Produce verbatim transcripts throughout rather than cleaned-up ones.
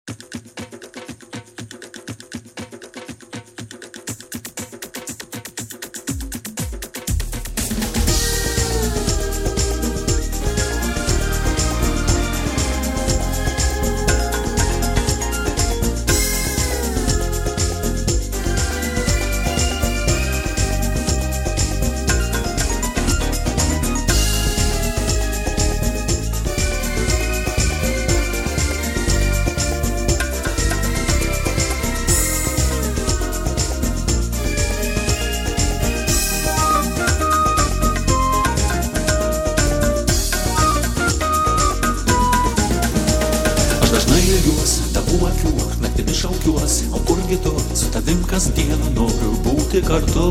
Tavų akių, naktimis šaukiuosi, o kurgi tu, su tavim kasdieną noriu būti kartu.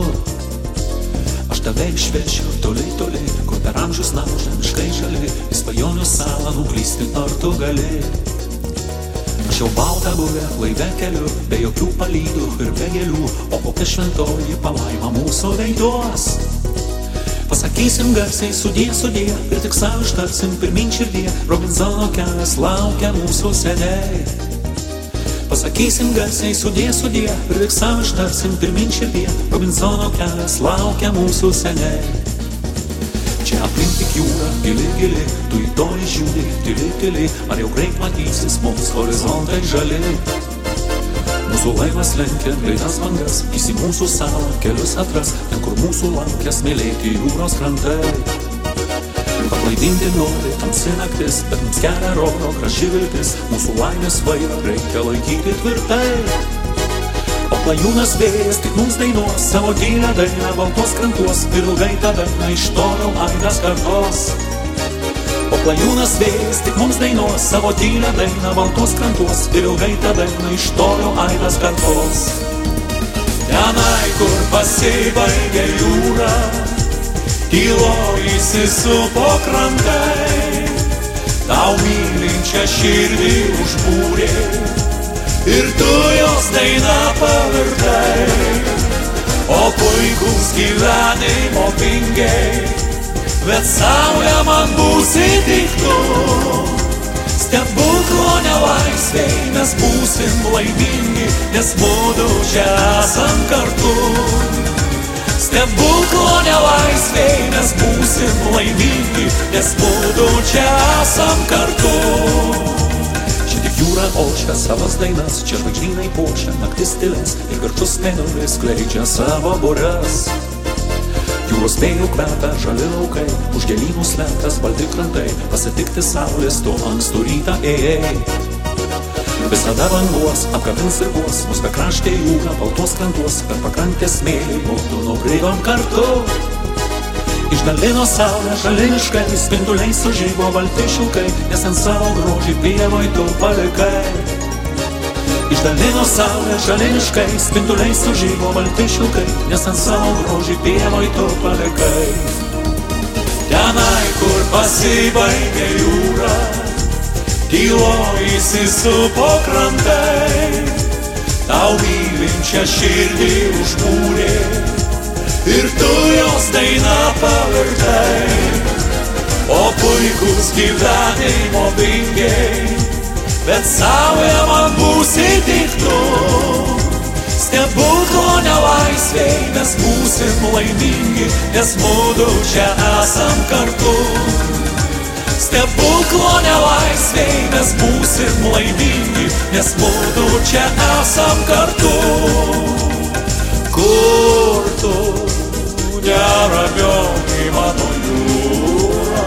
Aš tave išvešiu toli, toli, kur per amžius naužia miškai žali, į svajonių salą nuklysti ar tu gali. Aš jau baltą buvę laive keliu, be jokių palydų ir be gėlių, o kokia šventoji palaima mūsų veiduos. Pasakysim garsiai sudie, sudie, ir tik savo ištarsim pirmin širdie, Robinzono kelias laukia mūsų seniai. Pasakysim garsiai sudie, sudie, ir tik savo ištarsim pirmin širdie, Robinzono kelias laukia mūsų seniai. Čia aplink tik jūra, gili, gili, tu į toli žiūri, tyli, tyli, ar jau greit matysis mums horizontai žali. Mūsų laivas lenkia greitas bangas, įsi mūsų salą kelius atras, ten kur mūsų laukia smėlėti jūros krantai. Paklaidinti nori tamsi naktis, bet mums kelią rodo graži viltis, mūsų laimės vairą reikia laikyti tvirtai. O klajūnas vėjas tik mums dainuos savo tylią dainą baltos krantuos, ir ilgai tą dainą iš toliau aidas kartos. O klajūnas vėjas tik mums dainuos savo tylią dainą baltos krantuos, ir ilgai tą dainą iš toliau aidas kartos. Tenai, kur pasibaigia jūra, tyloj įsisupo krantai, tau mylinčią širdį užbūrė, ir tu jos dainą pavirtai. O puikus gyvenimo vingiai, bet saulė man būsi tik tu. Stebuklo nelaisvėj mes būsim laimingi, nes mudu čia esam kartu. Stebuklo nelaisvėj mes būsim laimingi, nes mudu čia esam kartu. Čia tik jūra ošia savas dainas, čia žvaigždynai puošia naktis tyles, ir kartus mėnulis skleidžia savo būres. Jūros vėjų kvepia žali laukai, už gėlynų slentas balti krantai, pasitikti saulės tu ankstų rytą ėjai. Visada vanguos, apkabins ir guos, mus bekraštė jūra baltos krantuos, per pakrantės smėlį mudu nukridom kartu. Išdalino saulę žali miškai, spinduliai sužybo balti šilkai, nes ant savo grožį pievoj tu palikai. Išdalino saulę žali miškai, spinduliai sužybo balti šilkai, nes ant savo grožį pievoj tu palikai. Tenai, kur pasibaigia jūra, tyloj įsisupo krantai, tau mylinčią širdį užbūrė, ir tu jos dainą pavirtai. O puikus gyvenimo vingiai, bet saulė man būsi tik tu. Stebuklo nelaisvėj mes būsim laimingi, nes mudu čia esam kartu. Stebuklo nelaisvėj mes būsim laimingi, nes mudu čia esam kartu. Kur tu, neramioji mano jūra?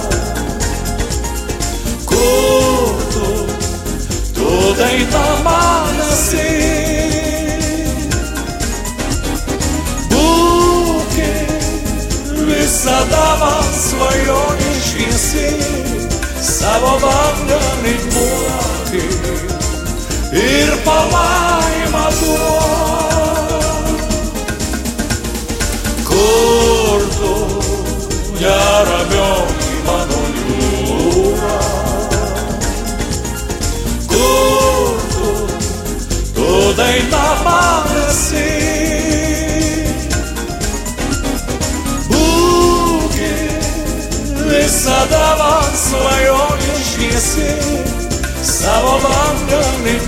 Kur tu, tu daina man esi? Būki visada man svajonė šviesi, savo bangą ritmuoti ir palaimą duot. Kur tu, neramioji mano jūra? Kur tu, tu daina man esi? Būki visada man svajonė šviesi, savo bangą